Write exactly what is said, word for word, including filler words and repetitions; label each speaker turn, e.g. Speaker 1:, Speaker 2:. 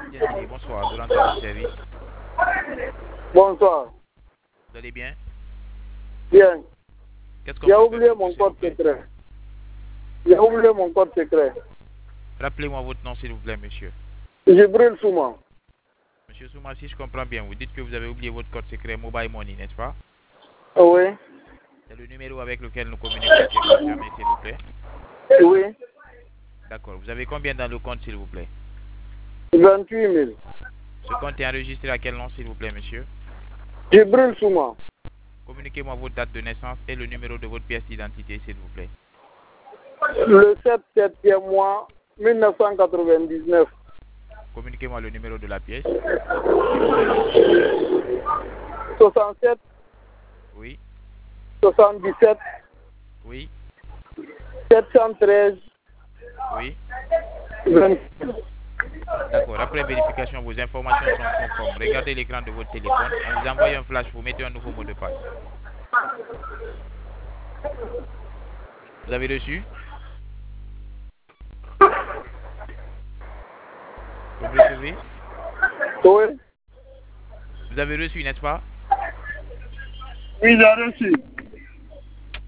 Speaker 1: Bien, bonsoir, de l'antenne de service.
Speaker 2: Bonsoir.
Speaker 1: Vous allez bien?
Speaker 2: Bien.
Speaker 1: Qu'est-ce qu'on
Speaker 2: J'ai
Speaker 1: peut
Speaker 2: oublié
Speaker 1: faire pour
Speaker 2: mon
Speaker 1: vous, s'il vous
Speaker 2: code
Speaker 1: plaît?
Speaker 2: secret. J'ai oublié mon code secret.
Speaker 1: Rappelez-moi votre nom, s'il vous plaît, monsieur.
Speaker 2: Jibril Souma.
Speaker 1: Monsieur Souma, si je comprends bien, vous dites que vous avez oublié votre code secret Mobile Money, n'est-ce pas?
Speaker 2: Oui.
Speaker 1: C'est le numéro avec lequel nous communiquons qui est confirmé, s'il vous plaît.
Speaker 2: Oui.
Speaker 1: D'accord. Vous avez combien dans le compte, s'il vous plaît?
Speaker 2: vingt-huit mille.
Speaker 1: Ce compte est enregistré à quel nom, s'il vous plaît, monsieur?
Speaker 2: Jibril Souma.
Speaker 1: Communiquez-moi votre date de naissance et le numéro de votre pièce d'identité, s'il vous plaît.
Speaker 2: Le sept septième mois mille neuf cent quatre-vingt-dix-neuf.
Speaker 1: Communiquez-moi le numéro de la pièce.
Speaker 2: soixante-sept.
Speaker 1: Oui.
Speaker 2: soixante-dix-sept.
Speaker 1: Oui.
Speaker 2: sept cent treize.
Speaker 1: Oui.
Speaker 2: vingt.
Speaker 1: D'accord. Après vérification, vos informations sont conformes. Regardez l'écran de votre téléphone. On vous envoie un flash. Vous mettez un nouveau mot de passe. Vous avez reçu? Vous me recevez?
Speaker 2: Oui.
Speaker 1: Vous avez reçu, n'est-ce pas?
Speaker 2: Oui, j'ai reçu.